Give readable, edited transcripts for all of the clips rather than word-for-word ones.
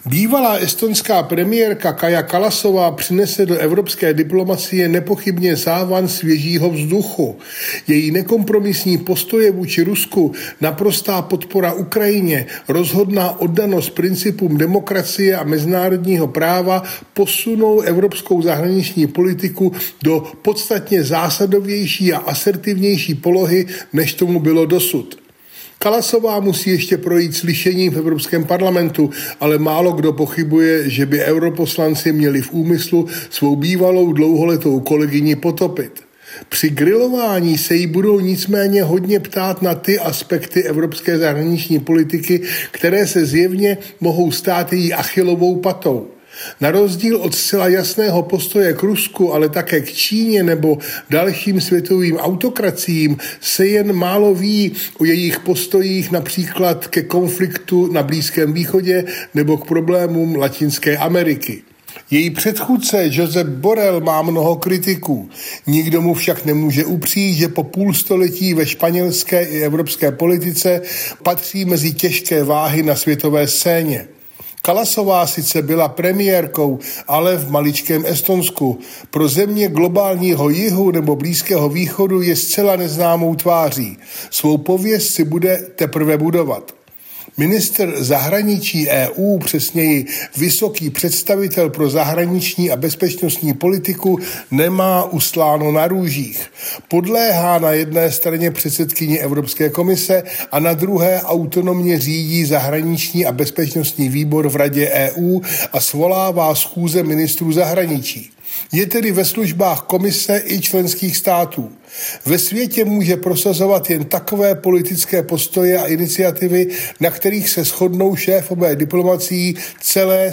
Bývalá estonská premiérka Kaja Kallasová přinese do evropské diplomacie nepochybně závan svěžího vzduchu. Její nekompromisní postoje vůči Rusku, naprostá podpora Ukrajině, rozhodná oddanost principům demokracie a mezinárodního práva posunou evropskou zahraniční politiku do podstatně zásadovější a asertivnější polohy, než tomu bylo dosud. Kallasová musí ještě projít slyšením v Evropském parlamentu, ale málo kdo pochybuje, že by europoslanci měli v úmyslu svou bývalou dlouholetou kolegyni potopit. Při grilování se jí budou nicméně hodně ptát na ty aspekty evropské zahraniční politiky, které se zjevně mohou stát její Achillovou patou. Na rozdíl od zcela jasného postoje k Rusku, ale také k Číně nebo dalším světovým autokraciím se jen málo ví o jejich postojích například ke konfliktu na Blízkém východě nebo k problémům Latinské Ameriky. Její předchůdce Josep Borrell má mnoho kritiků. Nikdo mu však nemůže upřít, že po půlstoletí ve španělské i evropské politice patří mezi těžké váhy na světové scéně. Kallasová sice byla premiérkou, ale v maličkém Estonsku. Pro země globálního jihu nebo Blízkého východu je zcela neznámou tváří. Svou pověst si bude teprve budovat. Ministr zahraničí EU, přesněji vysoký představitel pro zahraniční a bezpečnostní politiku, nemá ustláno na růžích. Podléhá na jedné straně předsedkyni Evropské komise a na druhé autonomně řídí zahraniční a bezpečnostní výbor v Radě EU a svolává schůze ministrů zahraničí. Je tedy ve službách komise i členských států. Ve světě může prosazovat jen takové politické postoje a iniciativy, na kterých se shodnou šéfové diplomacií celé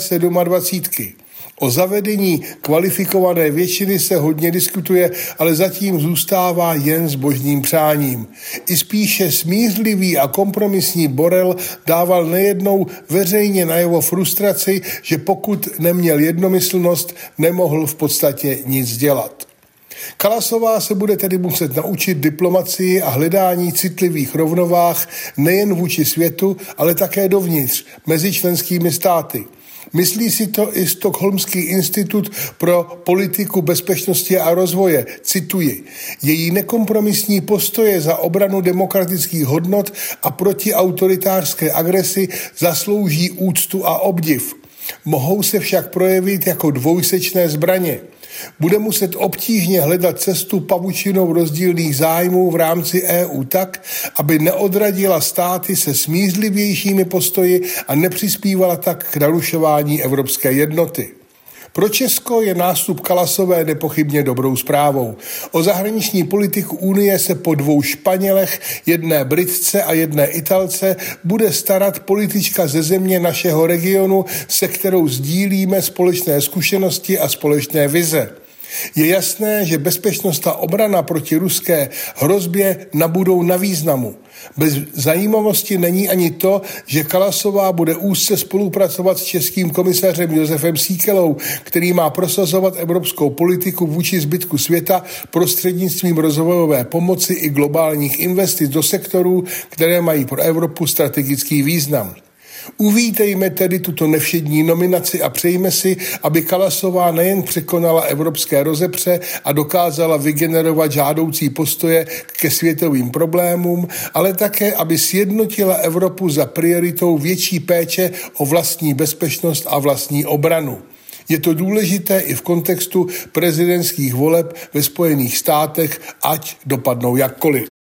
27. O zavedení kvalifikované většiny se hodně diskutuje, ale zatím zůstává jen zbožným přáním. I spíše smířlivý a kompromisní Borrell dával nejednou veřejně najevo frustraci, že pokud neměl jednomyslnost, nemohl v podstatě nic dělat. Kallasová se bude tedy muset naučit diplomacii a hledání citlivých rovnovách nejen vůči světu, ale také dovnitř, mezi členskými státy. Myslí si to i Stockholmský institut pro politiku bezpečnosti a rozvoje. Cituji: její nekompromisní postoje za obranu demokratických hodnot a proti autoritářské agresi zaslouží úctu a obdiv. Mohou se však projevit jako dvojsečné zbraně. Bude muset obtížně hledat cestu pavučinou rozdílných zájmů v rámci EU tak, aby neodradila státy se smířlivějšími postoji a nepřispívala tak k narušování evropské jednoty. Pro Česko je nástup Kallassové nepochybně dobrou zprávou. O zahraniční politiku Unie se po 2 Španělech, jedné Britce a jedné Italce bude starat politička ze země našeho regionu, se kterou sdílíme společné zkušenosti a společné vize. Je jasné, že bezpečnost a obrana proti ruské hrozbě nabudou na významu. Bez zajímavosti není ani to, že Kallasová bude úzce spolupracovat s českým komisařem Josefem Síkelou, který má prosazovat evropskou politiku vůči zbytku světa prostřednictvím rozvojové pomoci i globálních investic do sektorů, které mají pro Evropu strategický význam. Uvítejme tedy tuto nevšední nominaci a přejme si, aby Kallasová nejen překonala evropské rozepře a dokázala vygenerovat žádoucí postoje ke světovým problémům, ale také, aby sjednotila Evropu za prioritou větší péče o vlastní bezpečnost a vlastní obranu. Je to důležité i v kontextu prezidentských voleb ve Spojených státech, ať dopadnou jakkoliv.